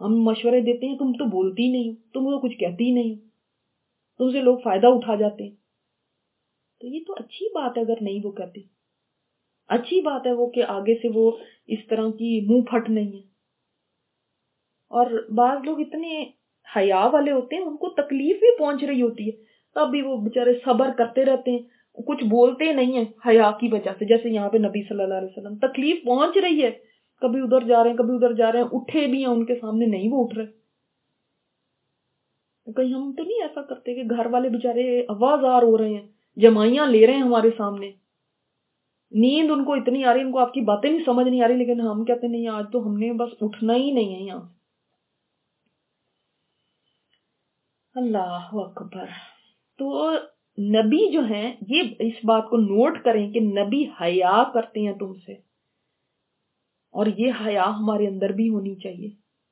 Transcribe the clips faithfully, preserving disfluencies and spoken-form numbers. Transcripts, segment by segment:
ہم مشورے دیتے ہیں تم تو بولتی ہی نہیں ہو, تم تو کچھ کہتی ہی نہیں ہو, تم سے لوگ فائدہ اٹھا جاتے ہیں. تو یہ تو اچھی بات ہے اگر نہیں وہ کہتے, اچھی بات ہے وہ کہ آگے سے وہ اس طرح کی منہ پھٹ نہیں ہے. اور بعض لوگ اتنے حیا والے ہوتے ہیں, ان کو تکلیف بھی پہنچ رہی ہوتی ہے تب بھی وہ بےچارے صبر کرتے رہتے ہیں, کچھ بولتے نہیں ہیں حیا کی وجہ سے. جیسے یہاں پہ نبی صلی اللہ علیہ وسلم تکلیف پہنچ رہی ہے, کبھی ادھر جا رہے ہیں کبھی ادھر جا رہے ہیں, اٹھے بھی ہیں ان کے سامنے نہیں وہ اٹھ رہے. کہیں ہم تو نہیں ایسا کرتے کہ گھر والے بےچارے آوازار ہو رہے ہیں, جمائیاں لے رہے ہیں ہمارے سامنے, نیند ان کو اتنی آ رہی ہے, ان کو آپ کی باتیں نہیں سمجھ نہیں آ رہی, لیکن ہم کہتے نہیں آج تو ہم نے بس اٹھنا ہی نہیں ہے یہاں. اللہ اکبر. تو نبی جو ہیں یہ اس بات کو نوٹ کریں کہ نبی حیا کرتے ہیں تم سے, اور یہ حیا ہمارے اندر بھی ہونی چاہیے.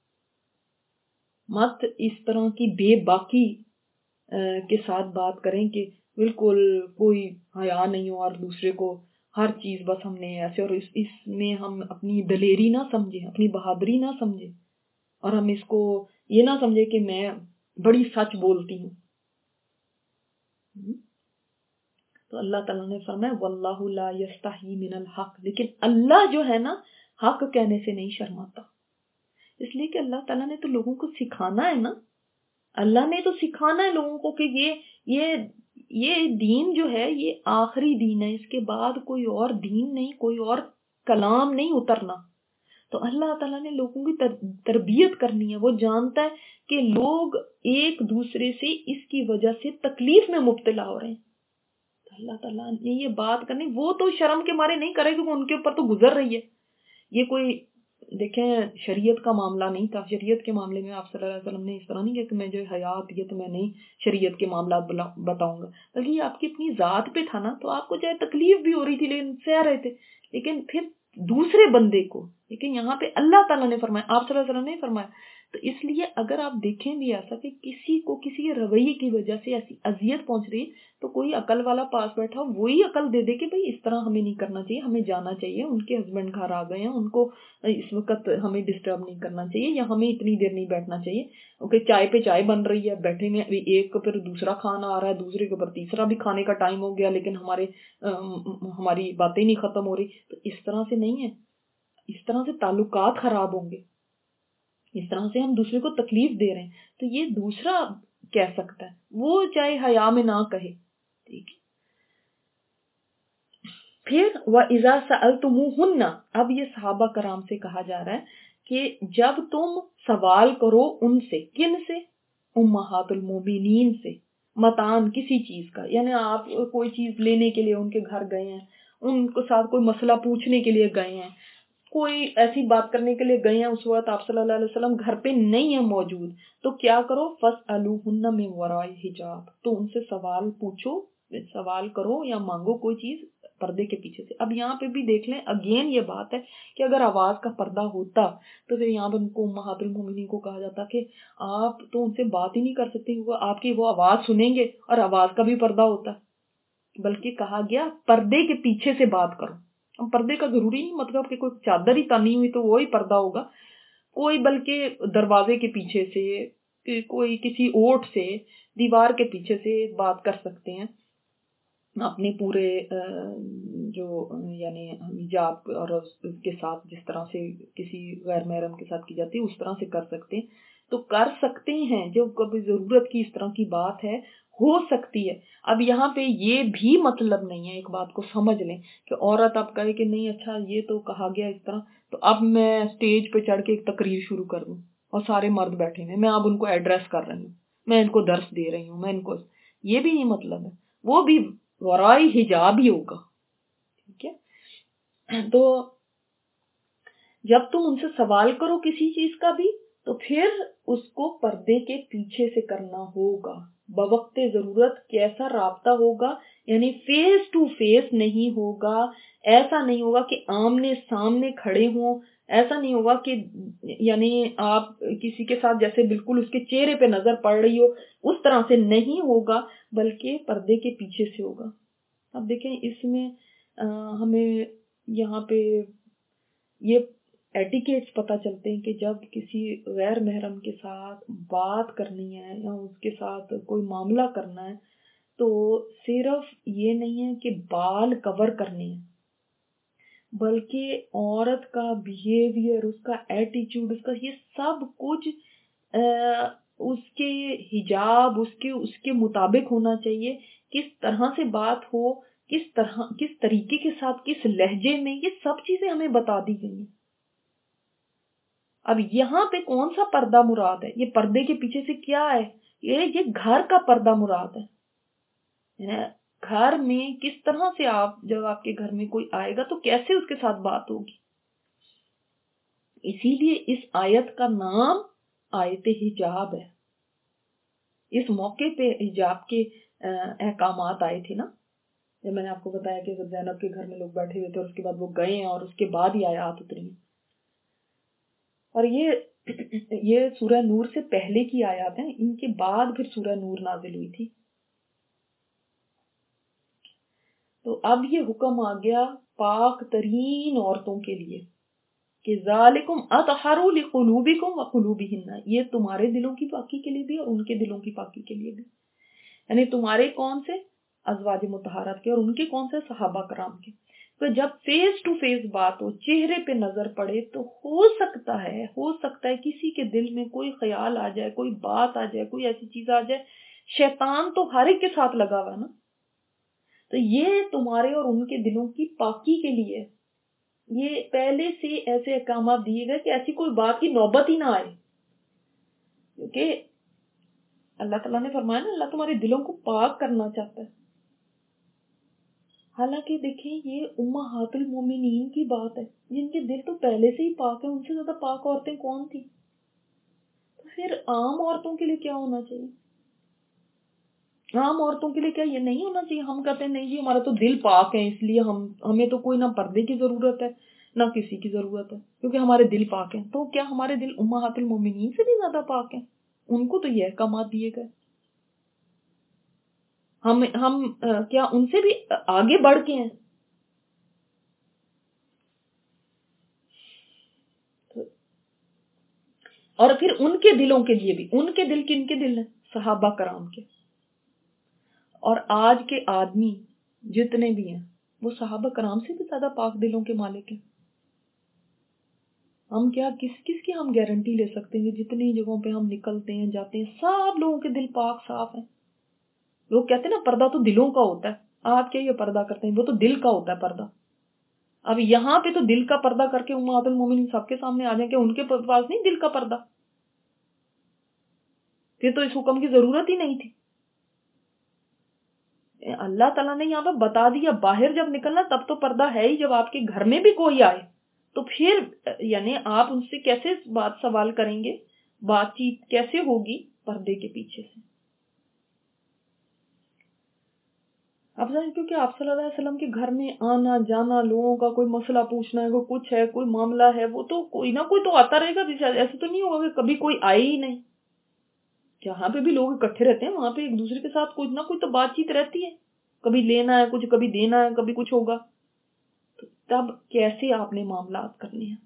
مت اس طرح کی بے باکی کے ساتھ بات کریں کہ بالکل کوئی حیا نہیں ہو اور دوسرے کو ہر چیز بس ہم نے ایسے, اور اس, اس میں ہم اپنی دلیری نہ سمجھیں, اپنی بہادری نہ سمجھیں, اور ہم اس کو یہ نہ سمجھے کہ میں بڑی سچ بولتی ہوں. تو اللہ تعالیٰ نے فرمایا واللہ لا یستحی من الحق, لیکن اللہ جو ہے نا حق کہنے سے نہیں شرماتا. اس لیے کہ اللہ تعالیٰ نے تو لوگوں کو سکھانا ہے نا, اللہ نے تو سکھانا ہے لوگوں کو کہ یہ یہ یہ دین جو ہے یہ آخری دین ہے, اس کے بعد کوئی اور دین نہیں, کوئی اور کلام نہیں اترنا. تو اللہ تعالیٰ نے لوگوں کی تربیت کرنی ہے. وہ جانتا ہے کہ لوگ ایک دوسرے سے اس کی وجہ سے تکلیف میں مبتلا ہو رہے ہیں. اللہ تعالیٰ نے یہ بات کرنی, وہ تو شرم کے مارے نہیں کرے کیونکہ ان کے اوپر تو گزر رہی ہے. یہ کوئی دیکھیں شریعت کا معاملہ نہیں تھا. شریعت کے معاملے میں آپ صلی اللہ علیہ وسلم نے اس طرح نہیں کہا کہ میں جو حیا آتی ہے تو میں نہیں شریعت کے معاملات بتاؤں گا, بلکہ یہ آپ کی اپنی ذات پہ تھا نا. تو آپ کو چاہے تکلیف بھی ہو رہی تھی لیکن سہ رہے تھے, لیکن پھر دوسرے بندے کو, لیکن یہاں پہ اللہ تعالیٰ نے فرمایا, آپ صلی اللہ علیہ وسلم نے فرمایا. تو اس لیے اگر آپ دیکھیں بھی ایسا کہ کسی کو کسی کے رویے کی وجہ سے ایسی اذیت پہنچ رہی ہے تو کوئی عقل والا پاس بیٹھا وہی عقل دے دے کہ بھئی اس طرح ہمیں نہیں کرنا چاہیے, ہمیں جانا چاہیے, ان کے ہسبینڈ گھر آ گئے ہیں, ان کو اس وقت ہمیں ڈسٹرب نہیں کرنا چاہیے, یا ہمیں اتنی دیر نہیں بیٹھنا چاہیے. اوکے چائے پہ چائے بن رہی ہے, بیٹھے میں ایک کو پھر دوسرا کھانا آ رہا ہے, دوسرے کے اوپر تیسرا بھی کھانے کا ٹائم ہو گیا, لیکن ہمارے ہماری باتیں نہیں ختم ہو رہی. تو اس طرح سے نہیں ہے, اس طرح سے تعلقات خراب ہوں گے, اس طرح سے ہم دوسرے کو تکلیف دے رہے ہیں. تو یہ دوسرا کہہ سکتا ہے, وہ چاہے حیا میں نہ کہے. ٹھیک ہے. پھر وَإِذَا سَأَلْتُمُوهُنَّ, اب یہ صحابہ کرام سے کہا جا رہا ہے کہ جب تم سوال کرو ان سے, کن سے؟ امہات المومنین سے, متان کسی چیز کا, یعنی آپ کوئی چیز لینے کے لیے ان کے گھر گئے ہیں, ان کو ساتھ کوئی مسئلہ پوچھنے کے لیے گئے ہیں, کوئی ایسی بات کرنے کے لیے گئے ہیں, اس وقت آپ صلی اللہ علیہ وسلم گھر پہ نہیں ہے موجود, تو کیا کرو فَاسْأَلُوهُنَّ مِنْ وَرَاءِ حِجَابٍ, تو ان سے سوال پوچھو, سوال کرو یا مانگو کوئی چیز پردے کے پیچھے سے. اب یہاں پہ بھی دیکھ لیں اگین یہ بات ہے کہ اگر آواز کا پردہ ہوتا تو پھر یہاں پہ ان کو امہات المومنین کو کہا جاتا کہ آپ تو ان سے بات ہی نہیں کر سکتے, آپ کی وہ آواز سنیں گے, اور آواز کا بھی پردہ ہوتا ہے. بلکہ کہا گیا پردے کے پیچھے سے بات کرو. پردے کا ضروری نہیں مطلب کہ کوئی چادر ہی تانی ہوئی تو وہی پردہ ہوگا, کوئی بلکہ دروازے کے پیچھے سے, کوئی کسی اوٹ سے, دیوار کے پیچھے سے بات کر سکتے ہیں اپنے پورے جو یعنی حجاب اور اس کے ساتھ جس طرح سے کسی غیر محرم کے ساتھ کی جاتی ہے اس طرح سے کر سکتے ہیں. تو کر سکتے ہیں, جو کبھی ضرورت کی اس طرح کی بات ہے ہو سکتی ہے. اب یہاں پہ یہ بھی مطلب نہیں ہے, ایک بات کو سمجھ لیں کہ عورت اب کہے کہ نہیں اچھا یہ تو کہا گیا اس طرح, تو اب میں سٹیج پہ چڑھ کے ایک تقریر شروع کر دوں اور سارے مرد بیٹھے ہیں, میں اب ان کو ایڈریس کر رہی ہوں, میں ان کو درس دے رہی ہوں, میں ان کو, یہ بھی نہیں مطلب ہے. وہ بھی ورائی حجاب ہی ہوگا. ٹھیک ہے. تو جب تم ان سے سوال کرو کسی چیز کا بھی تو پھر اس کو پردے کے پیچھے سے کرنا ہوگا. بوقت ضرورت کیسا رابطہ ہوگا, یعنی فیس ٹو فیس نہیں ہوگا, ایسا نہیں ہوگا کہ آمنے سامنے کھڑے ہوں, ایسا نہیں ہوگا کہ یعنی آپ کسی کے ساتھ جیسے بالکل اس کے چہرے پہ نظر پڑ رہی ہو اس طرح سے نہیں ہوگا, بلکہ پردے کے پیچھے سے ہوگا. اب دیکھیں اس میں ہمیں یہاں پہ یہ ایٹیکیٹس پتہ چلتے ہیں کہ جب کسی غیر محرم کے ساتھ بات کرنی ہے یا اس کے ساتھ کوئی معاملہ کرنا ہے تو صرف یہ نہیں ہے کہ بال کور کرنے ہیں، بلکہ عورت کا بیہیویئر، اس کا ایٹیچیوڈ، اس کا یہ سب کچھ اس کے حجاب، اس کے اس کے مطابق ہونا چاہیے. کس طرح سے بات ہو، کس طرح کس طریقے کے ساتھ، کس لہجے میں، یہ سب چیزیں ہمیں بتا دی گئی ہیں. اب یہاں پہ کون سا پردہ مراد ہے؟ یہ پردے کے پیچھے سے کیا ہے؟ یہ یہ گھر کا پردہ مراد ہے. گھر میں کس طرح سے آپ، جب آپ کے گھر میں کوئی آئے گا تو کیسے اس کے ساتھ بات ہوگی. اسی لیے اس آیت کا نام آیت حجاب ہے. اس موقع پہ حجاب کے احکامات آئے تھے نا، جب میں نے آپ کو بتایا کہ زینب کے گھر میں لوگ بیٹھے ہوئے تھے اور اس کے بعد وہ گئے ہیں اور اس کے بعد ہی آیات اتری ہیں. اور یہ یہ سورہ نور سے پہلے کی آیات ہیں، ان کے بعد پھر سورہ نور نازل ہوئی تھی. تو اب یہ حکم آ گیا پاک ترین عورتوں کے لیے کہ ذالکم اطہر لقلوبکم وقلوبہن، یہ تمہارے دلوں کی پاکی کے لیے بھی اور ان کے دلوں کی پاکی کے لیے بھی. یعنی تمہارے کون سے؟ ازواج مطہرات کے، اور ان کے کون سے؟ صحابہ کرام کے. تو جب فیس ٹو فیس بات ہو، چہرے پہ نظر پڑے، تو ہو سکتا ہے ہو سکتا ہے کسی کے دل میں کوئی خیال آ جائے، کوئی بات آ جائے، کوئی ایسی چیز آ جائے. شیطان تو ہر ایک کے ساتھ لگا ہوا ہے نا. تو یہ تمہارے اور ان کے دلوں کی پاکی کے لیے یہ پہلے سے ایسے احکامات دیے گئے کہ ایسی کوئی بات کی نوبت ہی نہ آئے. کیونکہ اللہ تعالیٰ نے فرمایا نا، اللہ تمہارے دلوں کو پاک کرنا چاہتا ہے. حالانکہ دیکھیں یہ امہات المومنین کی بات ہے، جن کے دل تو پہلے سے ہی پاک ہیں. ان سے زیادہ پاک عورتیں کون تھی؟ تو پھر عام عورتوں کے لیے کیا ہونا چاہیے؟ عام عورتوں کے لیے کیا یہ نہیں ہونا چاہیے؟ ہم کہتے ہیں نہیں جی ہمارا تو دل پاک ہے، اس لیے ہم ہمیں تو کوئی نہ پردے کی ضرورت ہے نہ کسی کی ضرورت ہے، کیونکہ ہمارے دل پاک ہیں. تو کیا ہمارے دل امہات المومنین سے بھی زیادہ پاک ہیں؟ ان کو تو یہ احکامات دیے گئے. ہم ہم کیا ان سے بھی آگے بڑھ کے ہیں؟ اور پھر ان کے دلوں کے لیے بھی، ان کے دل کن کے دل ہیں؟ صحابہ کرام کے. اور آج کے آدمی جتنے بھی ہیں وہ صحابہ کرام سے بھی زیادہ پاک دلوں کے مالک ہیں. ہم کیا کس کس کی ہم گارنٹی لے سکتے ہیں؟ جتنی جگہوں پہ ہم نکلتے ہیں جاتے ہیں سب لوگوں کے دل پاک صاف ہیں. لوگ کہتے ہیں نا پردہ تو دلوں کا ہوتا ہے. آپ کیا یہ پردہ کرتے ہیں؟ وہ تو دل کا ہوتا ہے پردہ. اب یہاں پہ تو دل کا پردہ کر کے امہات المومنین سب کے سامنے آ جائیں کہ ان کے پاس نہیں دل کا پردہ، پھر تو اس حکم کی ضرورت ہی نہیں تھی. اللہ تعالیٰ نے یہاں پہ بتا دیا باہر جب نکلنا تب تو پردہ ہے ہی. جب آپ کے گھر میں بھی کوئی آئے تو پھر یعنی آپ ان سے کیسے بات سوال کریں گے، بات چیت کیسے ہوگی پردے کے پیچھے سے. اب کیونکہ آپ صلی اللہ علیہ وسلم کے گھر میں آنا جانا، لوگوں کا کوئی مسئلہ پوچھنا ہے، کوئی کچھ ہے، کوئی معاملہ ہے، وہ تو کوئی نہ کوئی تو آتا رہے گا. ایسے تو نہیں ہوگا کہ کبھی کوئی آئے ہی نہیں. جہاں پہ بھی لوگ اکٹھے رہتے ہیں وہاں پہ ایک دوسرے کے ساتھ کچھ نہ کچھ تو بات چیت رہتی ہے. کبھی لینا ہے کچھ، کبھی دینا ہے، کبھی کچھ ہوگا. تو تب کیسے آپ نے معاملات کرنے ہیں؟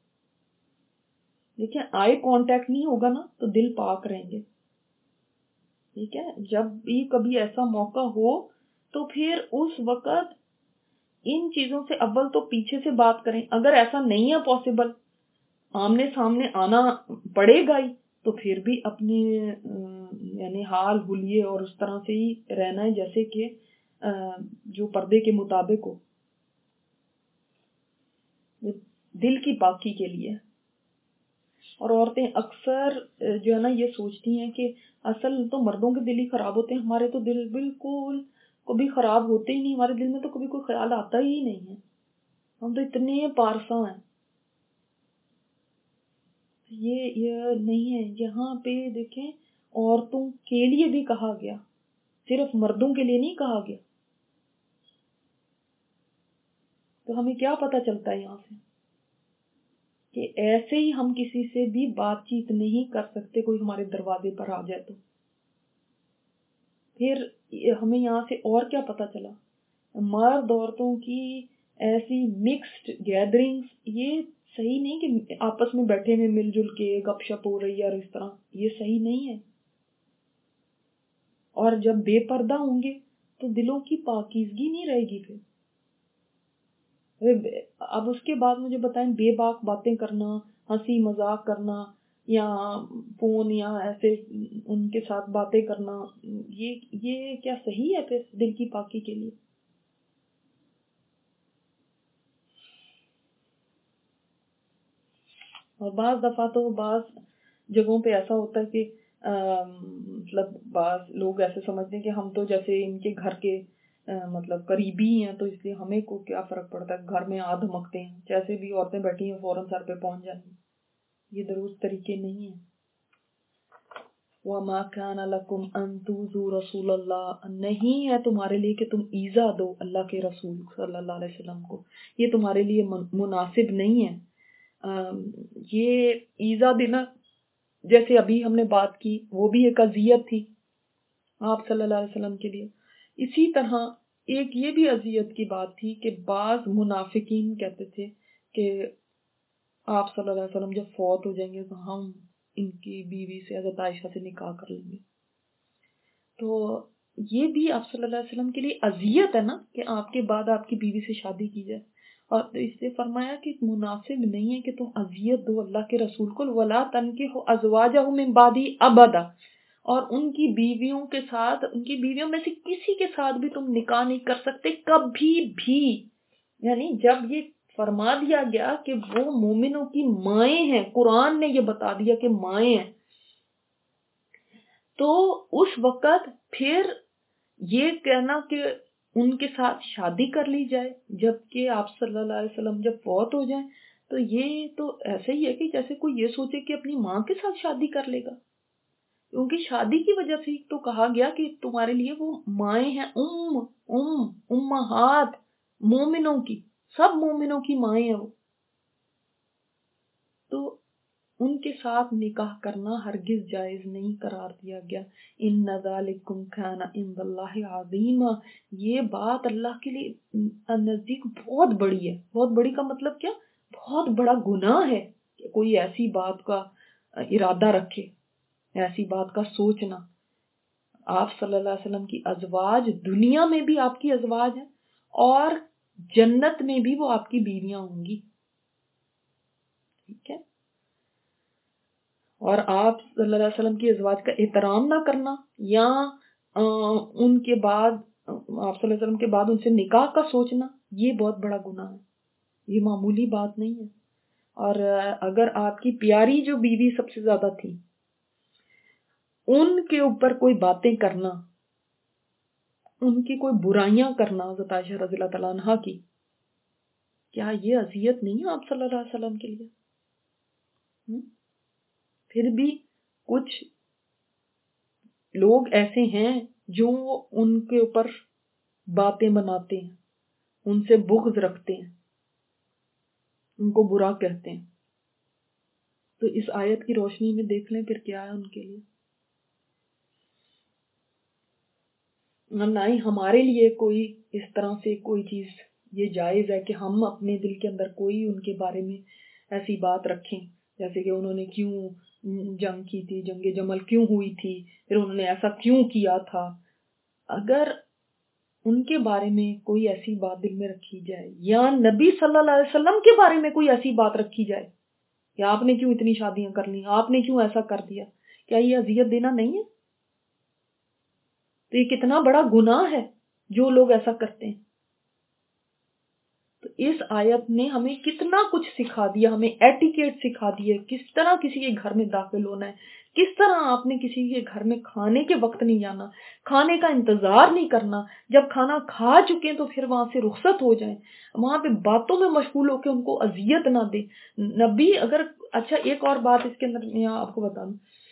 دیکھیں آئی کانٹیکٹ نہیں ہوگا نا تو دل پاک رہیں گے. ٹھیک ہے، جب بھی کبھی ایسا موقع ہو تو پھر اس وقت ان چیزوں سے اول تو پیچھے سے بات کریں. اگر ایسا نہیں ہے پاسبل، آمنے سامنے آنا پڑے گا ہی، تو پھر بھی اپنے یعنی حال حلیے اور اس طرح سے ہی رہنا ہے جیسے کہ جو پردے کے مطابق ہو، دل کی پاکی کے لیے. اور عورتیں اکثر جو ہے نا یہ سوچتی ہیں کہ اصل تو مردوں کے دل ہی خراب ہوتے ہیں، ہمارے تو دل بالکل کبھی خراب ہوتے ہی نہیں، ہمارے دل میں تو کبھی کوئی خیال آتا ہی نہیں ہے، ہم تو اتنے پارساں ہیں. یہ یہ نہیں ہے. یہاں پہ دیکھیں عورتوں کے لیے بھی کہا گیا، صرف مردوں کے لیے نہیں کہا گیا. تو ہمیں کیا پتہ چلتا ہے یہاں سے کہ ایسے ہی ہم کسی سے بھی بات چیت نہیں کر سکتے. کوئی ہمارے دروازے پر آ جائے تو پھر ہمیں یہاں سے اور کیا پتہ چلا؟ مرد عورتوں کی ایسی مکسڈ گیدرنگز یہ صحیح نہیں کہ آپس میں بیٹھے میں مل جل کے گپ شپ ہو رہی ہے اور اس طرح، یہ صحیح نہیں ہے. اور جب بے پردہ ہوں گے تو دلوں کی پاکیزگی نہیں رہے گی. پھر اب اس کے بعد مجھے بتائیں، بے باک باتیں کرنا، ہنسی مذاق کرنا یا فون یا ایسے ان کے ساتھ باتیں کرنا، یہ یہ کیا صحیح ہے پھر دل کی پاکی کے لیے؟ اور بعض دفعہ تو بعض جگہوں پہ ایسا ہوتا ہے کہ مطلب بعض لوگ ایسے سمجھتے ہیں کہ ہم تو جیسے ان کے گھر کے مطلب قریبی ہیں، تو اس لیے ہمیں کو کیا فرق پڑتا ہے، گھر میں آ دھمکتے ہیں، جیسے بھی عورتیں بیٹھی ہیں فوراً سر پہ پہنچ جائیں گی. یہ درست طریقے نہیں ہیں. وَمَا كَانَ لَكُمْ أَن تُؤْذُوا رَسُولَ اللَّهِ، نہیں ہے تمہارے لیے کہ تم ایذا دو اللہ کے رسول صلی اللہ علیہ وسلم کو، یہ تمہارے لیے مناسب نہیں ہے. یہ ایذا دینا جیسے ابھی ہم نے بات کی وہ بھی ایک اذیت تھی آپ صلی اللہ علیہ وسلم کے لیے. اسی طرح ایک یہ بھی اذیت کی بات تھی کہ بعض منافقین کہتے تھے کہ آپ صلی اللہ علیہ وسلم جب فوت ہو جائیں گے تو ہم ان کی بیوی سے حضرت عائشہ سے نکاح کر لیں گے. تو یہ بھی آپ صلی اللہ علیہ وسلم کے لیے اذیت ہے نا کہ آپ کے بعد آپ کی بیوی سے شادی کی جائے. اور اس سے فرمایا کہ مناسب نہیں ہے کہ تم اذیت دو اللہ کے رسول کو. وَلَا تَنْكِحُوا أَزْوَاجَهُ مِن بَعْدِهِ أَبَدًا، اور ان کی بیویوں کے ساتھ، ان کی بیویوں میں سے کسی کے ساتھ بھی تم نکاح نہیں کر سکتے کبھی بھی. یعنی جب یہ فرما دیا گیا کہ وہ مومنوں کی مائیں ہیں، قرآن نے یہ بتا دیا کہ مائیں ہیں، تو اس وقت پھر یہ کہنا کہ ان کے ساتھ شادی کر لی جائے جبکہ آپ صلی اللہ علیہ وسلم جب فوت ہو جائیں، تو یہ تو ایسے ہی ہے کہ جیسے کوئی یہ سوچے کہ اپنی ماں کے ساتھ شادی کر لے گا. کیونکہ شادی کی وجہ سے تو کہا گیا کہ تمہارے لیے وہ مائیں ہیں، ام ام امہات مومنوں کی، سب مومنوں کی مائیں ہیں وہ. تو ان کے ساتھ نکاح کرنا ہرگز جائز نہیں قرار دیا گیا. ان ذالکم کان عند اللہ عظیما، یہ بات اللہ کے لیے نزدیک بہت بڑی ہے. بہت بڑی کا مطلب کیا؟ بہت بڑا گناہ ہے کہ کوئی ایسی بات کا ارادہ رکھے، ایسی بات کا سوچنا. آپ صلی اللہ علیہ وسلم کی ازواج دنیا میں بھی آپ کی ازواج ہیں اور جنت میں بھی وہ آپ کی بیویاں ہوں گی. ٹھیک ہے. اور آپ صلی اللہ علیہ وسلم کی ازواج کا احترام نہ کرنا یا ان کے بعد آپ صلی اللہ علیہ وسلم کے بعد ان سے نکاح کا سوچنا، یہ بہت بڑا گناہ ہے. یہ معمولی بات نہیں ہے. اور اگر آپ کی پیاری جو بیوی سب سے زیادہ تھی، ان کے اوپر کوئی باتیں کرنا، ان کی کوئی برائیاں کرنا حضرت عائشہ رضی اللہ تعالیٰ عنہا کی، کیا یہ اذیت نہیں ہے آپ صلی اللہ علیہ وسلم کے لیے؟ پھر بھی کچھ لوگ ایسے ہیں جو ان کے اوپر باتیں بناتے ہیں، ان سے بغض رکھتے ہیں، ان کو برا کہتے ہیں. تو اس آیت کی روشنی میں دیکھ لیں پھر کیا ہے ان کے لیے. نہ ہی ہمارے لیے کوئی اس طرح سے کوئی چیز یہ جائز ہے کہ ہم اپنے دل کے اندر کوئی ان کے بارے میں ایسی بات رکھیں، جیسے کہ انہوں نے کیوں جنگ کی تھی، جنگ جمل کیوں ہوئی تھی، پھر انہوں نے ایسا کیوں کیا تھا. اگر ان کے بارے میں کوئی ایسی بات دل میں رکھی جائے یا نبی صلی اللہ علیہ وسلم کے بارے میں کوئی ایسی بات رکھی جائے کہ آپ نے کیوں اتنی شادیاں کر لی، آپ نے کیوں ایسا کر دیا، کیا یہ اذیت دینا نہیں ہے؟ تو یہ کتنا بڑا گناہ ہے جو لوگ ایسا کرتے ہیں. تو اس آیت نے ہمیں کتنا کچھ سکھا دیا، ہمیں ایٹیکیٹ سکھا دیا، کس طرح کسی کے گھر میں داخل ہونا ہے، کس طرح آپ نے کسی کے گھر میں کھانے کے وقت نہیں جانا، کھانے کا انتظار نہیں کرنا، جب کھانا کھا چکے تو پھر وہاں سے رخصت ہو جائیں، وہاں پہ باتوں میں مشغول ہو کے ان کو اذیت نہ دیں. نبی اگر اچھا ایک اور بات اس کے اندر میں آپ کو بتا دوں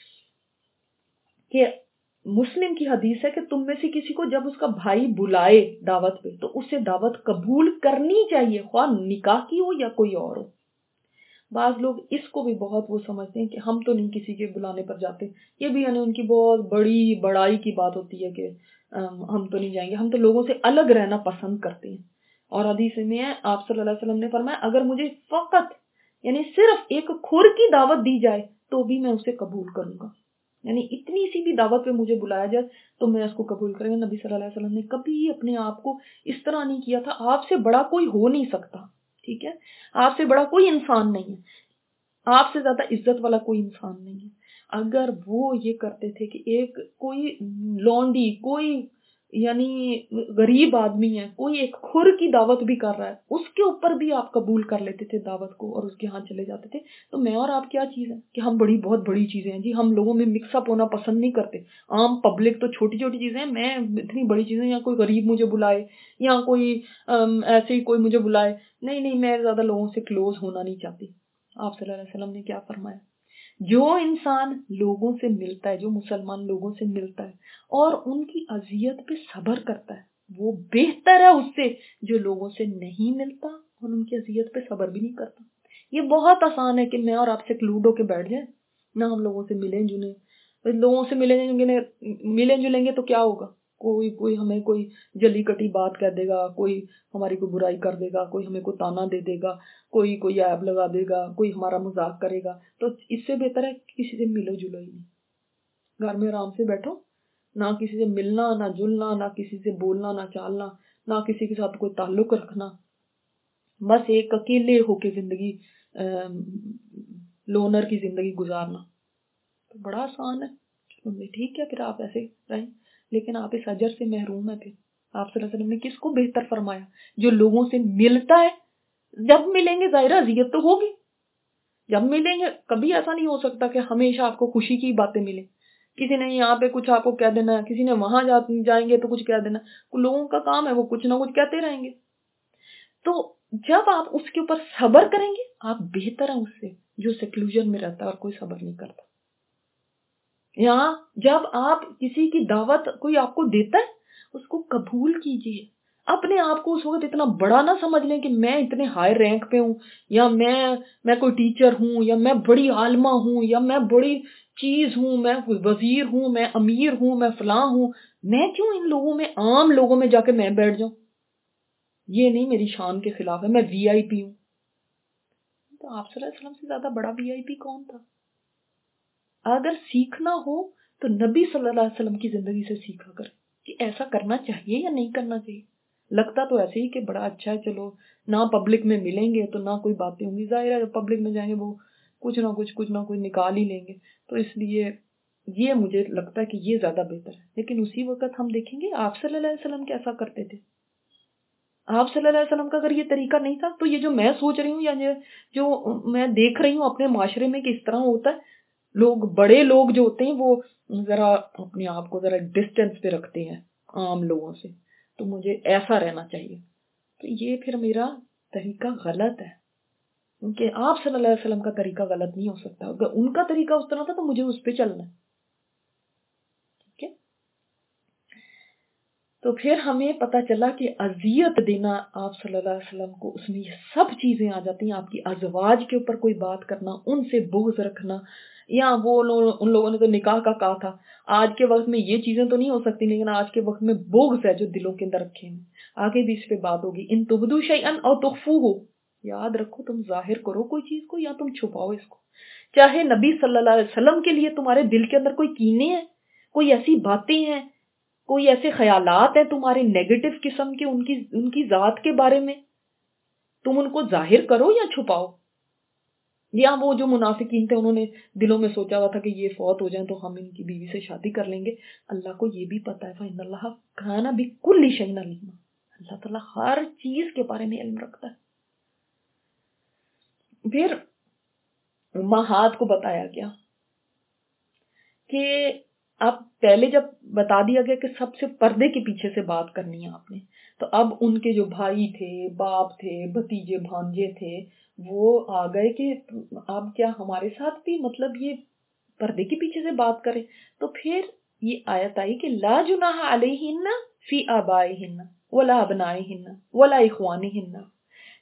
کہ مسلم کی حدیث ہے کہ تم میں سے کسی کو جب اس کا بھائی بلائے دعوت پہ تو اسے دعوت قبول کرنی چاہیے، خواہ نکاح کی ہو یا کوئی اور ہو. بعض لوگ اس کو بھی بہت وہ سمجھتے ہیں کہ ہم تو نہیں کسی کے بلانے پر جاتے، یہ بھی یعنی ان کی بہت بڑی بڑائی کی بات ہوتی ہے کہ ہم تو نہیں جائیں گے، ہم تو لوگوں سے الگ رہنا پسند کرتے ہیں. اور حدیث میں ہے آپ صلی اللہ علیہ وسلم نے فرمایا اگر مجھے فقط یعنی صرف ایک کھر کی دعوت دی جائے تو بھی میں اسے قبول کروں گا. یعنی اتنی سی بھی دعوت پہ مجھے بلایا جائے تو میں اس کو قبول کروں گا. نبی صلی اللہ علیہ وسلم نے کبھی اپنے آپ کو اس طرح نہیں کیا تھا. آپ سے بڑا کوئی ہو نہیں سکتا, ٹھیک ہے, آپ سے بڑا کوئی انسان نہیں ہے, آپ سے زیادہ عزت والا کوئی انسان نہیں ہے. اگر وہ یہ کرتے تھے کہ ایک کوئی لونڈی, کوئی یعنی غریب آدمی ہے, کوئی ایک کھر کی دعوت بھی کر رہا ہے, اس کے اوپر بھی آپ قبول کر لیتے تھے دعوت کو اور اس کے ہاں چلے جاتے تھے, تو میں اور آپ کیا چیز ہے کہ ہم بڑی بہت بڑی چیزیں ہیں جی, ہم لوگوں میں مکس اپ ہونا پسند نہیں کرتے. عام پبلک تو چھوٹی چھوٹی چیزیں ہیں, میں اتنی بڑی چیزیں, یا کوئی غریب مجھے بلائے یا کوئی ایسے ہی کوئی مجھے بلائے, نہیں نہیں, میں زیادہ لوگوں سے کلوز ہونا نہیں چاہتی. آپ صلی اللہ علیہ وسلم نے کیا فرمایا, جو انسان لوگوں سے ملتا ہے, جو مسلمان لوگوں سے ملتا ہے اور ان کی اذیت پہ صبر کرتا ہے, وہ بہتر ہے اس سے جو لوگوں سے نہیں ملتا اور ان کی اذیت پہ صبر بھی نہیں کرتا. یہ بہت آسان ہے کہ میں اور آپ سے کلوڈ ہو کے بیٹھ جائیں, نہ ہم لوگوں سے ملیں جلیں. لوگوں سے ملیں جلیں ملیں جلیں گے تو کیا ہوگا, کوئی کوئی ہمیں کوئی جلی کٹی بات کہہ دے گا, کوئی ہماری کوئی برائی کر دے گا, کوئی ہمیں کوئی تانا دے دے گا, کوئی کوئی عیب لگا دے گا, کوئی ہمارا مذاق کرے گا. تو اس سے بہتر ہے کسی سے ملو جلو ہی نہیں, گھر میں آرام سے بیٹھو, نہ کسی سے ملنا نہ جلنا, نہ کسی سے بولنا نہ چالنا, نہ کسی کے ساتھ کوئی تعلق رکھنا, بس ایک اکیلے ہو کے زندگی لونر کی زندگی گزارنا. تو بڑا آسان ہے, ٹھیک ہے, پھر آپ ایسے رہیں, لیکن آپ اس اجر سے محروم ہیں. پھر آپ صلی اللہ علیہ وسلم نے کس کو بہتر فرمایا, جو لوگوں سے ملتا ہے. جب ملیں گے ظاہر اذیت تو ہوگی, جب ملیں گے کبھی ایسا نہیں ہو سکتا کہ ہمیشہ آپ کو خوشی کی باتیں ملیں. کسی نے یہاں پہ کچھ آپ کو کہہ دینا ہے, کسی نے وہاں جائیں گے تو کچھ کہہ دینا. لوگوں کا کام ہے وہ کچھ نہ کچھ کہتے رہیں گے. تو جب آپ اس کے اوپر صبر کریں گے, آپ بہتر ہیں اس سے جو سیکلوژن میں رہتا ہے اور کوئی صبر نہیں کرتا. یہاں جب آپ کسی کی دعوت کوئی آپ کو دیتا ہے, اس کو قبول کیجیے. اپنے آپ کو اس وقت اتنا بڑا نہ سمجھ لیں کہ میں اتنے ہائی رینک پہ ہوں, یا میں میں کوئی ٹیچر ہوں, یا میں بڑی عالمہ ہوں, یا میں بڑی چیز ہوں, میں وزیر ہوں, میں امیر ہوں, میں فلاں ہوں, میں کیوں ان لوگوں میں عام لوگوں میں جا کے میں بیٹھ جاؤں. یہ نہیں میری شان کے خلاف ہے, میں وی آئی پی ہوں. تو آپ صلی اللہ علیہ وسلم سے زیادہ بڑا وی آئی پی کون تھا؟ اگر سیکھنا ہو تو نبی صلی اللہ علیہ وسلم کی زندگی سے سیکھا کریں کہ ایسا کرنا چاہیے یا نہیں کرنا چاہیے. لگتا تو ایسے ہی کہ بڑا اچھا ہے, چلو نہ پبلک میں ملیں گے تو نہ کوئی باتیں ہوں گی, ظاہر ہے پبلک میں جائیں گے وہ کچھ نہ کچھ کچھ نہ کچھ نکال ہی لیں گے. تو اس لیے یہ مجھے لگتا ہے کہ یہ زیادہ بہتر ہے. لیکن اسی وقت ہم دیکھیں گے آپ صلی اللہ علیہ وسلم کیسا کرتے تھے. آپ صلی اللہ علیہ وسلم کا اگر یہ طریقہ نہیں تھا تو یہ جو میں سوچ رہی ہوں یا جو میں دیکھ رہی ہوں اپنے معاشرے میں کہ اس طرح ہوتا ہے, لوگ بڑے لوگ جو ہوتے ہیں وہ ذرا اپنے آپ کو ذرا ڈسٹینس پہ رکھتے ہیں عام لوگوں سے, تو مجھے ایسا رہنا چاہیے. تو یہ پھر میرا طریقہ غلط ہے, کیونکہ آپ صلی اللہ علیہ وسلم کا طریقہ غلط نہیں ہو سکتا. اگر ان کا طریقہ اس طرح تھا تو مجھے اس پہ چلنا ہے. ٹھیک ہے, تو پھر ہمیں پتہ چلا کہ اذیت دینا آپ صلی اللہ علیہ وسلم کو, اس میں یہ سب چیزیں آ جاتی ہیں. آپ کی ازواج کے اوپر کوئی بات کرنا, ان سے بغض رکھنا, یا وہ ان لوگوں نے تو نکاح کا کہا تھا. آج کے وقت میں یہ چیزیں تو نہیں ہو سکتی, لیکن آج کے وقت میں بغض ہے جو دلوں کے اندر رکھے ہیں. آگے بھی اس پہ بات ہوگی. ان تبدو شیئا او تخفوہ, یاد رکھو تم ظاہر کرو کوئی چیز کو یا تم چھپاؤ اس کو. چاہے نبی صلی اللہ علیہ وسلم کے لیے تمہارے دل کے اندر کوئی کینے ہیں, کوئی ایسی باتیں ہیں, کوئی ایسے خیالات ہیں تمہارے نیگیٹو قسم کے ان کی ان کی ذات کے بارے میں, تم ان کو ظاہر کرو یا چھپاؤ. یا وہ جو منافقین تھے انہوں نے دلوں میں سوچا ہوا تھا کہ یہ فوت ہو جائیں تو ہم ان کی بیوی سے شادی کر لیں گے. اللہ کو یہ بھی پتا ہے فإن اللہ کان بکل شیء علیم, اللہ تعالیٰ ہر چیز کے بارے میں علم رکھتا ہے. پھر امہات کو بتایا گیا کہ اب پہلے جب بتا دیا گیا کہ سب سے پردے کے پیچھے سے بات کرنی ہے آپ نے, تو اب ان کے جو بھائی تھے, باپ تھے, بھتیجے بھانجے تھے, وہ آ گئے کہ اب کیا ہمارے ساتھ بھی مطلب یہ پردے کے پیچھے سے بات کرے. تو پھر یہ آیت آئی کہ لا جناح علیہن فی آبائہن ولا ابنائہن ولا اخوانہن,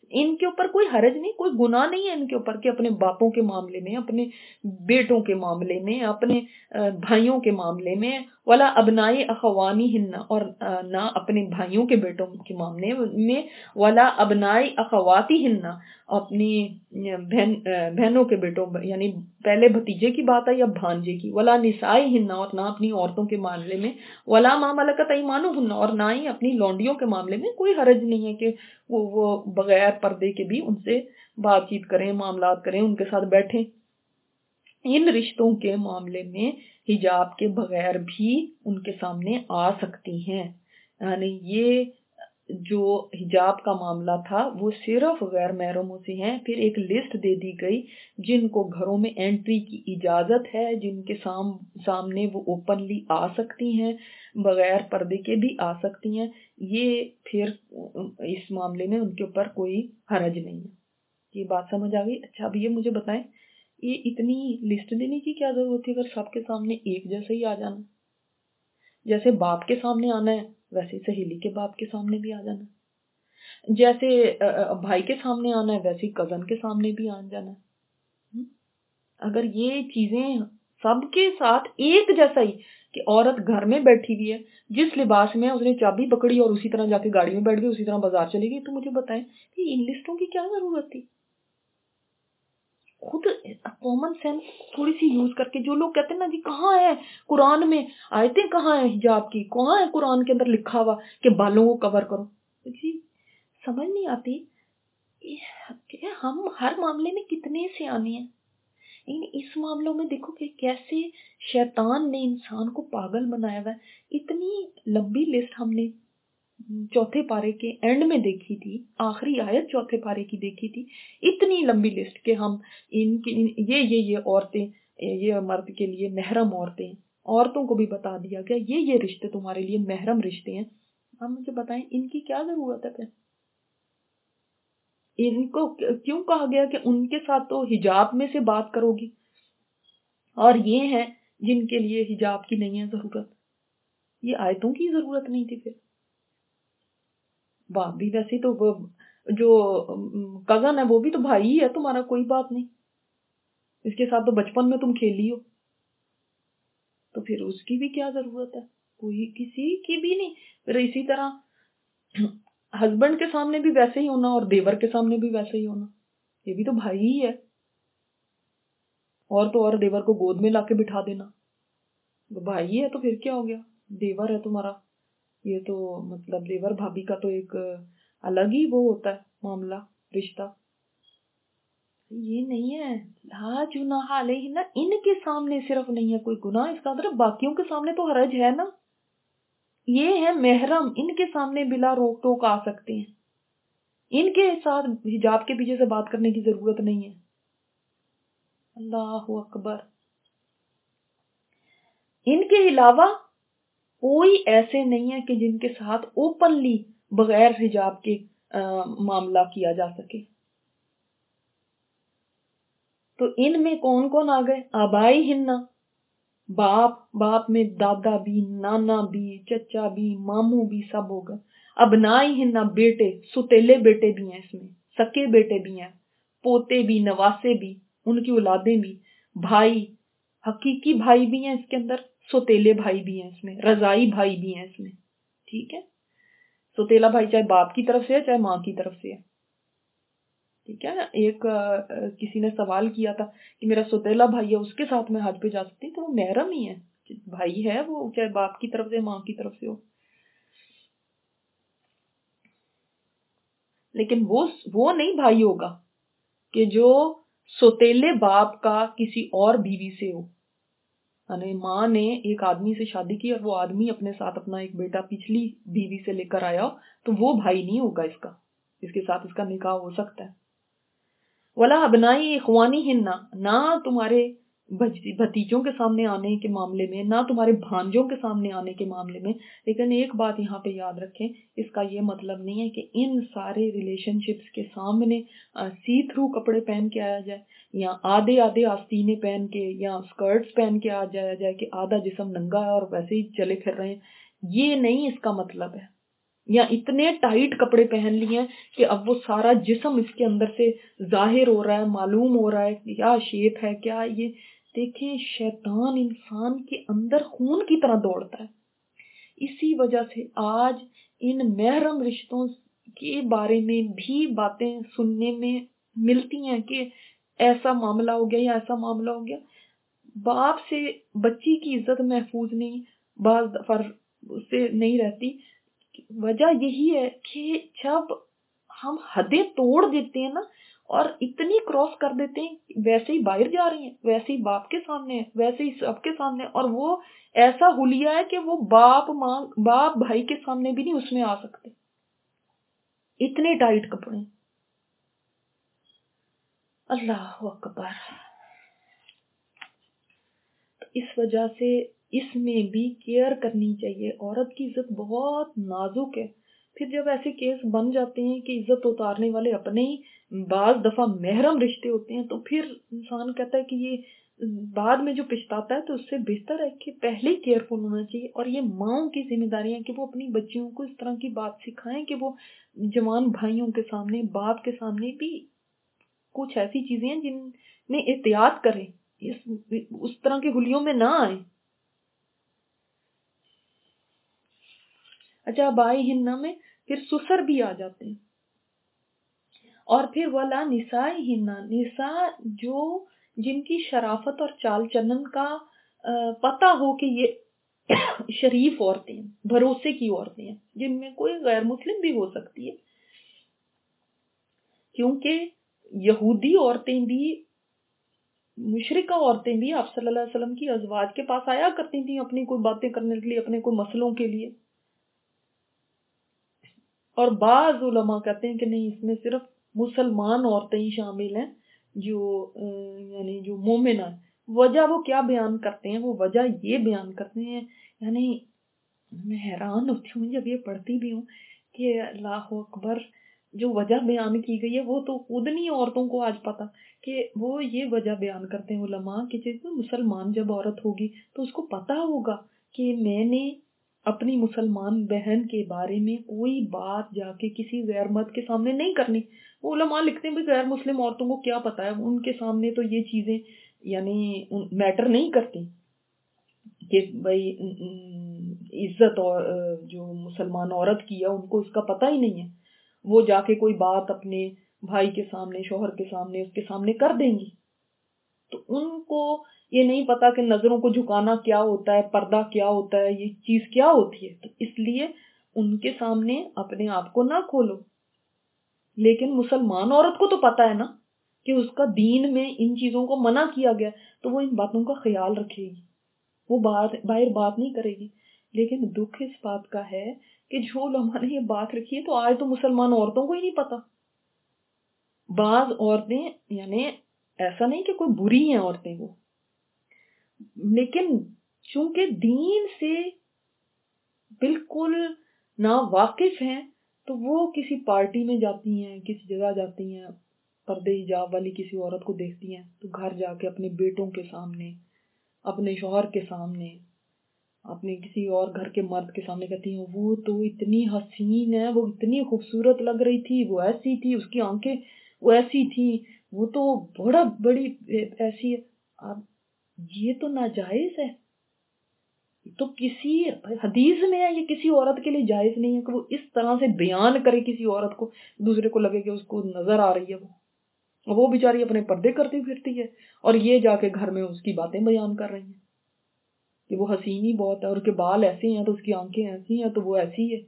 ان کے اوپر کوئی حرج نہیں, کوئی گناہ نہیں ہے ان کے اوپر کہ اپنے باپوں کے معاملے میں, اپنے بیٹوں کے معاملے میں, اپنے بھائیوں کے معاملے میں, ولا ابنائی اخوانی ہن, اور نہ اپنے بھائیوں کے بیٹوں کے معاملے میں, ولا ابنائی اخواتی ہن, اپنی بہن بہنوں کے بیٹوں, یعنی پہلے بھتیجے کی بات ہے یا بھانجے کی, ولا نسائی ہن, اور نہ اپنی عورتوں کے معاملے میں, ولا ما ملکت ایمانہن, اور نہ ہی اپنی لونڈیوں کے معاملے میں کوئی حرج نہیں ہے کہ وہ وہ بغیر پردے کے بھی ان سے بات چیت کریں, معاملات کریں, ان کے ساتھ بیٹھیں. ان رشتوں کے معاملے میں حجاب کے بغیر بھی ان کے سامنے آ سکتی ہیں. یعنی یہ جو حجاب کا معاملہ تھا وہ صرف غیر محرموں سے ہیں. پھر ایک لسٹ دے دی گئی جن کو گھروں میں انٹری کی اجازت ہے, جن کے سام سامنے وہ اوپنلی آ سکتی ہیں, بغیر پردے کے بھی آ سکتی ہیں. یہ پھر اس معاملے میں ان کے اوپر کوئی حرج نہیں ہے. یہ بات سمجھ آ گئی؟ اچھا اب یہ مجھے بتائیں, یہ اتنی لسٹ دینے کی کیا ضرورت تھی اگر سب کے سامنے ایک جیسا ہی آ جانا؟ جیسے باپ کے سامنے آنا ہے ویسے سہیلی کے باپ کے سامنے بھی آ جانا, جیسے بھائی کے سامنے آنا ہے ویسے کزن کے سامنے بھی آ جانا ہے. اگر یہ چیزیں سب کے ساتھ ایک جیسا ہی, کہ عورت گھر میں بیٹھی ہوئی ہے, جس لباس میں اس نے چابی پکڑی اور اسی طرح جا کے گاڑی میں بیٹھ گئی, اسی طرح بازار چلے گئی, تو مجھے بتائیں کہ ان لسٹوں کی کیا ضرورت تھی؟ خود کامن سینس تھوڑی سی یوز کر کے. جو لوگ کہتے ہیں نا جی کہاں ہے قرآن میں آیتیں, کہاں ہے حجاب کی, کہاں ہے قرآن کے اندر لکھا ہوا کہ بالوں کو کور کرو, جی سمجھ نہیں آتی کہ ہم ہر معاملے میں کتنے سے آنے ہیں. اس معاملوں میں دیکھو کہ کیسے شیطان نے انسان کو پاگل بنایا ہوا ہے. اتنی لمبی لسٹ ہم نے چوتھے پارے کے اینڈ میں دیکھی تھی, آخری آیت چوتھے پارے کی دیکھی تھی, اتنی لمبی لسٹ کہ ہم ان کی یہ یہ یہ عورتیں, یہ مرد کے لیے محرم عورتیں, عورتوں کو بھی بتا دیا گیا یہ یہ رشتے تمہارے لیے محرم رشتے ہیں. آپ مجھے بتائیں ان کی کیا ضرورت ہے پھر؟ ان کو کیوں کہا گیا کہ ان کے ساتھ تو حجاب میں سے بات کرو گی, اور یہ ہیں جن کے لیے حجاب کی نہیں ہے ضرورت. یہ آیتوں کی ضرورت نہیں تھی. پھر باپ بھی ویسے تو وہ جو کزن ہے وہ بھی تو بھائی ہی ہے تمہارا, کوئی بات نہیں, اس کے ساتھ تو بچپن میں تم کھیلی ہو, تو پھر اس کی بھی کیا ضرورت ہے؟ کوئی کسی کی بھی نہیں. پھر اسی طرح ہسبینڈ کے سامنے بھی ویسے ہی ہونا اور دیور کے سامنے بھی ویسے ہی ہونا, یہ بھی تو بھائی ہی ہے. اور تو اور دیور کو گود میں لا کے بٹھا دینا, بھائی ہے تو پھر کیا ہو گیا, دیور ہے تمہارا, یہ تو مطلب دیور بھابھی کا تو ایک الگ ہی وہ ہوتا ہے معاملہ, رشتہ. یہ نہیں ہے لا جناح علیہن, ان کے سامنے صرف نہیں ہے کوئی گناہ, اس کا مطلب باقیوں کے سامنے تو حرج ہے نا. یہ ہے محرم, ان کے سامنے بلا روک ٹوک آ سکتے ہیں, ان کے ساتھ حجاب کے پیچھے سے بات کرنے کی ضرورت نہیں ہے. اللہ اکبر. ان کے علاوہ کوئی ایسے نہیں ہے کہ جن کے ساتھ اوپنلی بغیر حجاب کے معاملہ کیا جا سکے. تو ان میں کون کون آ گئے؟ آبائی ہننا, باپ, باپ میں دادا بھی, نانا بھی, چچا بھی, ماموں بھی, سب ہو گئے. ابنائی ہننا, بیٹے, ستیلے بیٹے بھی ہیں اس میں, سکے بیٹے بھی ہیں, پوتے بھی, نواسے بھی, ان کی اولادیں بھی, بھائی, حقیقی بھائی بھی ہیں اس کے اندر, ستیلے بھائی بھی ہیں اس میں, رضائی بھائی بھی ہیں اس میں. ٹھیک ہے, ستیلا بھائی چاہے باپ کی طرف سے ہے چاہے ماں کی طرف سے ہے. ٹھیک ہے نا, ایک کسی نے سوال کیا تھا کہ میرا ستیلا بھائی ہے اس کے ساتھ میں حج پہ جا سکتی, تو وہ محرم ہی ہے, بھائی ہے وہ, چاہے باپ کی طرف سے ماں کی طرف سے ہو. لیکن وہ وہ نہیں بھائی ہوگا کہ جو ستیلے باپ کا کسی اور بیوی سے ہو. یعنی ماں نے ایک آدمی سے شادی کی اور وہ آدمی اپنے ساتھ اپنا ایک بیٹا پچھلی بیوی سے لے کر آیا ہو, تو وہ بھائی نہیں ہوگا اس کا, اس کے ساتھ اس کا نکاح ہو سکتا ہے. ولا ابنائی اخوانی ہننا, نہ تمہارے بھتیجوں کے سامنے آنے کے معاملے میں, نہ تمہارے بھانجوں کے سامنے آنے کے معاملے میں. لیکن ایک بات یہاں پہ یاد رکھیں, اس کا یہ مطلب نہیں ہے کہ ان سارے ریلیشن شپس کے سامنے سی تھرو کپڑے پہن کے آیا جائے, یا آدھے آدھے آستینے پہن کے یا اسکرٹس پہن کے آ جایا جائے کہ آدھا جسم ننگا ہے اور ویسے ہی چلے پھر رہے ہیں. یہ نہیں اس کا مطلب ہے. یا اتنے ٹائٹ کپڑے پہن لیے ہیں کہ اب وہ سارا جسم اس کے اندر سے ظاہر ہو رہا ہے، معلوم ہو رہا ہے کیا شیپ ہے کیا یہ. دیکھیں شیطان انسان کے اندر خون کی طرح دوڑتا ہے. اسی وجہ سے آج ان محرم رشتوں کے بارے میں بھی باتیں سننے میں ملتی ہیں کہ ایسا معاملہ ہو گیا یا ایسا معاملہ ہو گیا. باپ سے بچی کی عزت محفوظ نہیں، بعض دفعہ سے نہیں رہتی. وجہ یہی ہے کہ جب ہم حدیں توڑ دیتے ہیں نا اور اتنی کراس کر دیتے ہیں، ویسے ہی باہر جا رہی ہیں، ویسے ہی باپ کے سامنے ہے، ویسے ہی سب کے سامنے، اور وہ ایسا حلیہ ہے کہ وہ باپ ماں باپ بھائی کے سامنے بھی نہیں اس میں آ سکتے، اتنے ٹائٹ کپڑے. اللہ اکبر. اس وجہ سے اس میں بھی کیئر کرنی چاہیے. عورت کی عزت بہت نازک ہے. پھر جب ایسے کیس بن جاتے ہیں کہ عزت اتارنے والے اپنے ہی بعض دفعہ محرم رشتے ہوتے ہیں، تو پھر انسان کہتا ہے کہ یہ بعد میں جو پچھتاتا ہے تو اس سے بہتر ہے کہ پہلے ہی کیئرفل ہونا چاہیے. اور یہ ماؤں کی ذمہ داری ہے کہ وہ اپنی بچیوں کو اس طرح کی بات سکھائیں کہ وہ جوان بھائیوں کے سامنے، باپ کے سامنے بھی کچھ ایسی چیزیں ہیں جن میں احتیاط کریں، اس اس طرح کے حلیوں میں نہ آئیں. اچھا اب آئے ہن میں پھر سسر بھی آ جاتے ہیں. اور پھر ولا نساء ہن، نساء جو جن کی شرافت اور چال چلن کا پتہ ہو کہ یہ شریف عورتیں ہیں، بھروسے کی عورتیں ہیں، جن میں کوئی غیر مسلم بھی ہو سکتی ہے. کیونکہ یہودی عورتیں بھی، مشرکہ عورتیں بھی آپ صلی اللہ علیہ وسلم کی ازواج کے پاس آیا کرتی تھیں اپنی کوئی باتیں کرنے کے لیے، اپنے کوئی مسئلوں کے لیے. اور بعض علماء کہتے ہیں کہ نہیں، اس میں صرف مسلمان عورتیں ہی شامل ہیں جو یعنی جو مومنہ ہیں. وجہ وہ کیا بیان کرتے ہیں؟ وہ وجہ یہ بیان کرتے ہیں، یعنی میں حیران ہوتی ہوں جب یہ پڑھتی بھی ہوں کہ اللہ اکبر، جو وجہ بیان کی گئی ہے وہ تو خود نہیں عورتوں کو آج پتا، کہ وہ یہ وجہ بیان کرتے ہیں علماء کہ جیسے مسلمان جب عورت ہوگی تو اس کو پتا ہوگا کہ میں نے اپنی مسلمان بہن کے بارے میں کوئی بات جا کے کسی غیر مرد کے سامنے نہیں کرنی. وہ علماء لکھتے ہیں بھی غیر مسلم عورتوں کو کیا پتا ہے، ان کے سامنے تو یہ چیزیں یعنی میٹر نہیں کرتی کہ بھائی عزت اور جو مسلمان عورت کی ہے ان کو اس کا پتہ ہی نہیں ہے. وہ جا کے کوئی بات اپنے بھائی کے سامنے، شوہر کے سامنے، اس کے سامنے کر دیں گی. تو ان کو یہ نہیں پتا کہ نظروں کو جھکانا کیا ہوتا ہے، پردہ کیا ہوتا ہے، یہ چیز کیا ہوتی ہے. تو اس لیے ان کے سامنے اپنے آپ کو نہ کھولو. لیکن مسلمان عورت کو تو پتا ہے نا کہ اس کا دین میں ان چیزوں کو منع کیا گیا، تو وہ ان باتوں کا خیال رکھے گی، وہ باہر بات نہیں کرے گی. لیکن دکھ اس بات کا ہے کہ جو علماء نے یہ بات رکھی ہے تو آج تو مسلمان عورتوں کو ہی نہیں پتا. بعض عورتیں یعنی ایسا نہیں کہ کوئی بری ہیں عورتیں وہ، لیکن چونکہ دین سے بالکل نا واقف ہیں تو وہ کسی پارٹی میں جاتی ہیں، کسی جگہ جاتی ہیں، پردے حجاب والی کسی عورت کو دیکھتی ہیں تو گھر جا کے اپنے بیٹوں کے سامنے، اپنے شوہر کے سامنے، اپنے کسی اور گھر کے مرد کے سامنے کہتی ہیں وہ تو اتنی حسین ہے، وہ اتنی خوبصورت لگ رہی تھی، وہ ایسی تھی، اس کی آنکھیں وہ ایسی تھی، وہ تو بڑا بڑی ایسی ہے. اب یہ تو ناجائز ہے. تو کسی حدیث میں ہے یہ کسی عورت کے لیے جائز نہیں ہے کہ وہ اس طرح سے بیان کرے کسی عورت کو، دوسرے کو لگے کہ اس کو نظر آ رہی ہے، وہ وہ بیچاری اپنے پردے کرتی پھرتی ہے اور یہ جا کے گھر میں اس کی باتیں بیان کر رہی ہیں کہ وہ حسین ہی بہت ہے، اور کے بال ایسے ہیں تو اس کی آنکھیں ایسی ہیں تو وہ ایسی ہے.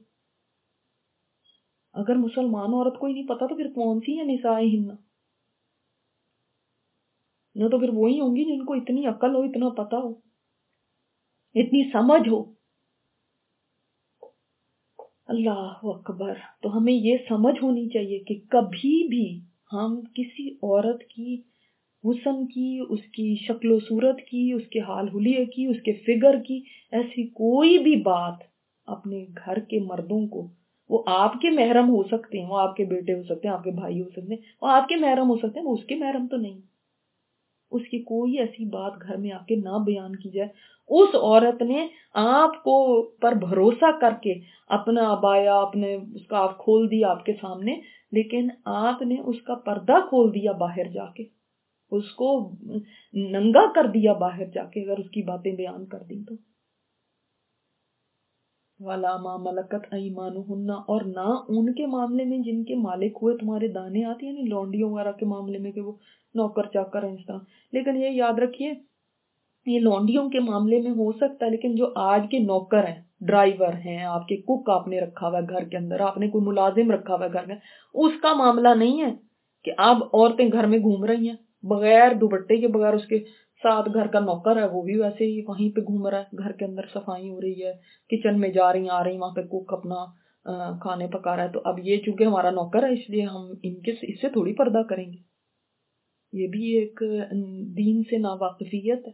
اگر مسلمان عورت کو ہی نہیں پتا تو پھر کون سی ہے نساء ہن؟ نہ تو پھر وہی ہوں گی جن کو اتنی عقل ہو، اتنا پتا ہو، اتنی سمجھ ہو. اللہ اکبر. تو ہمیں یہ سمجھ ہونی چاہیے کہ کبھی بھی ہم کسی عورت کی حسن کی، اس کی شکل و صورت کی، اس کے حال حلیے کی، اس کے فگر کی ایسی کوئی بھی بات اپنے گھر کے مردوں کو، وہ آپ کے محرم ہو سکتے ہیں، وہ آپ کے بیٹے ہو سکتے ہیں، آپ کے بھائی ہو سکتے ہیں، وہ آپ کے محرم ہو سکتے ہیں، وہ اس کے محرم تو نہیں. اس کی کوئی ایسی بات گھر میں آ کے نہ بیان کی جائے. اس عورت نے آپ کو پر بھروسہ کر کے اپنا عبایا اپنے اس کا آپ کھول دیا آپ کے سامنے، لیکن آپ نے اس کا پردہ کھول دیا باہر جا کے، اس کو ننگا کر دیا باہر جا کے اگر اس کی باتیں بیان کر دی تو. وَلَا مَا مَلَكَتْ أَيْمَانُهُنَّ، اور نہ ان کے معاملے میں جن کے مالک ہوئے تمہارے دانے آتے ہیں، یعنی لونڈیوں وغیرہ کے معاملے میں کہ وہ نوکر چاکر ہیں اس طرح. لیکن یہ یاد رکھیے یہ لونڈیوں کے معاملے میں ہو سکتا ہے، لیکن جو آج کے نوکر ہیں، ڈرائیور ہیں، آپ کے کک آپ نے رکھا ہوا ہے گھر کے اندر، آپ نے کوئی ملازم رکھا ہوا ہے گھر میں، اس کا معاملہ نہیں ہے کہ اب عورتیں گھر میں گھوم رہی ہیں بغیر دوپٹے کے، بغیر اس کے ساتھ گھر کا نوکر ہے وہ بھی ویسے ہی وہیں پہ گھوم رہا ہے، گھر کے اندر صفائی ہو رہی ہے، کچن میں جا رہی آ رہی، وہاں پہ کوک اپنا کھانے پکا رہا ہے. تو اب یہ چونکہ ہمارا نوکر ہے اس لیے ہم ان کے اس سے تھوڑی پردہ کریں گے. یہ بھی ایک دین سے ناواقفیت ہے.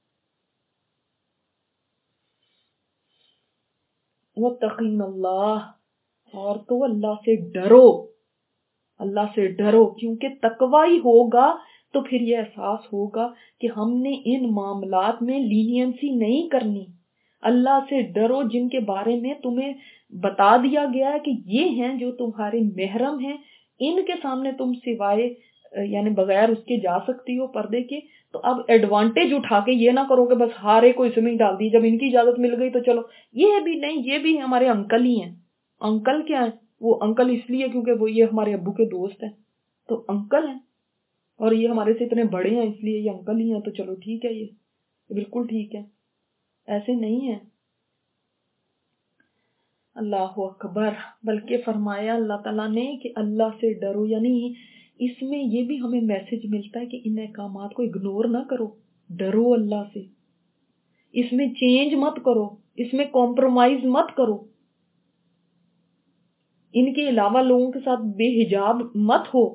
وَاتَّقِينَ اللَّهَ، اور تو اللہ سے ڈرو، اللہ سے ڈرو، کیونکہ تقوی ہی ہوگا تو پھر یہ احساس ہوگا کہ ہم نے ان معاملات میں لینینسی نہیں کرنی. اللہ سے ڈرو جن کے بارے میں تمہیں بتا دیا گیا ہے کہ یہ ہیں جو تمہارے محرم ہیں، ان کے سامنے تم سوائے یعنی بغیر اس کے جا سکتی ہو پردے کے. تو اب ایڈوانٹیج اٹھا کے یہ نہ کرو کہ بس ہارے کو اس میں ہی ڈال دی، جب ان کی اجازت مل گئی تو چلو. یہ بھی نہیں، یہ بھی ہمارے انکل ہی ہیں. انکل کیا ہے؟ وہ انکل اس لیے کیونکہ وہ یہ ہمارے ابو کے دوست ہیں تو انکل ہیں، اور یہ ہمارے سے اتنے بڑے ہیں اس لیے یہ انکل ہی ہیں، تو چلو ٹھیک ہے، یہ بالکل ٹھیک ہے. ایسے نہیں ہے. اللہ اکبر. بلکہ فرمایا اللہ تعالیٰ نے کہ اللہ سے ڈرو، یعنی اس میں یہ بھی ہمیں میسج ملتا ہے کہ ان احکامات کو اگنور نہ کرو، ڈرو اللہ سے. اس میں چینج مت کرو، اس میں کمپرومائز مت کرو، ان کے علاوہ لوگوں کے ساتھ بے حجاب مت ہو.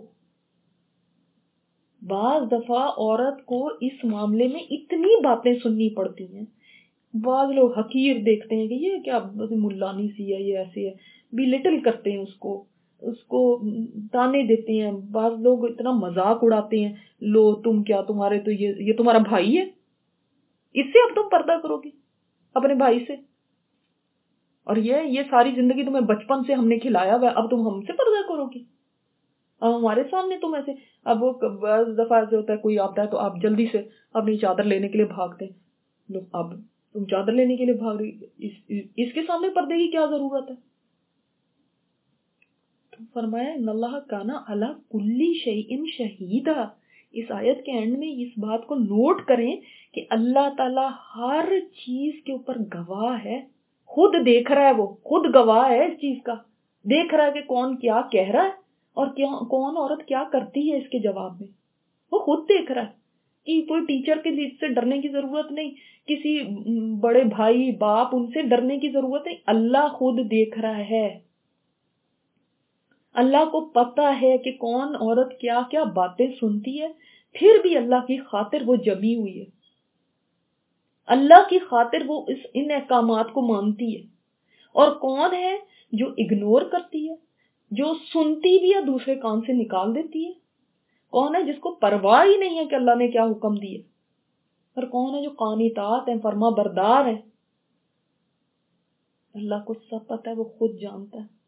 بعض دفعہ عورت کو اس معاملے میں اتنی باتیں سننی پڑتی ہیں، بعض لوگ حقیر دیکھتے ہیں کہ یہ کیا ملانی سی ہے، یہ ایسے ہے، بھی لٹل کرتے ہیں اس کو اس کو تانے دیتے ہیں. بعض لوگ اتنا مذاق اڑاتے ہیں، لو تم کیا، تمہارے تو یہ یہ تمہارا بھائی ہے، اس سے اب تم پردہ کرو گی اپنے بھائی سے، اور یہ یہ ساری زندگی تمہیں بچپن سے ہم نے کھلایا ہوا ہے، اب تم ہم سے پردہ کرو گی، اب ہمارے سامنے تم ایسے. اب وہ بعض دفعہ ایسے ہوتا ہے کوئی آتا ہے تو آپ جلدی سے اپنی چادر لینے کے لیے بھاگتے ہیں. اب تم چادر لینے کے لیے بھاگ رہی، اس, اس کے سامنے پردے کی کیا ضرورت ہے؟ تو فرمایا ان اللہ کان علی کل شیء شہیدا. اس آیت کے اینڈ میں اس بات کو نوٹ کریں کہ اللہ تعالی ہر چیز کے اوپر گواہ ہے، خود دیکھ رہا ہے، وہ خود گواہ ہے اس چیز کا، دیکھ رہا ہے کہ کون کیا کہہ رہا ہے اور کون عورت کیا کرتی ہے اس کے جواب میں، وہ خود دیکھ رہا ہے. کہ کوئی ٹیچر کے سے ڈرنے کی ضرورت نہیں، کسی بڑے بھائی باپ ان سے ڈرنے کی ضرورت نہیں، اللہ خود دیکھ رہا ہے. اللہ کو پتا ہے کہ کون عورت کیا کیا باتیں سنتی ہے، پھر بھی اللہ کی خاطر وہ جمی ہوئی ہے، اللہ کی خاطر وہ اس ان احکامات کو مانتی ہے. اور کون ہے جو اگنور کرتی ہے، جو سنتی بھی ہے دوسرے کان سے نکال دیتی ہے. کون ہے جس کو پرواہ ہی نہیں ہے کہ اللہ نے کیا حکم دیے، اور کون ہے جو قانتات ہیں، فرما بردار ہیں. اللہ کو سب پتہ ہے، وہ خود جانتا ہے.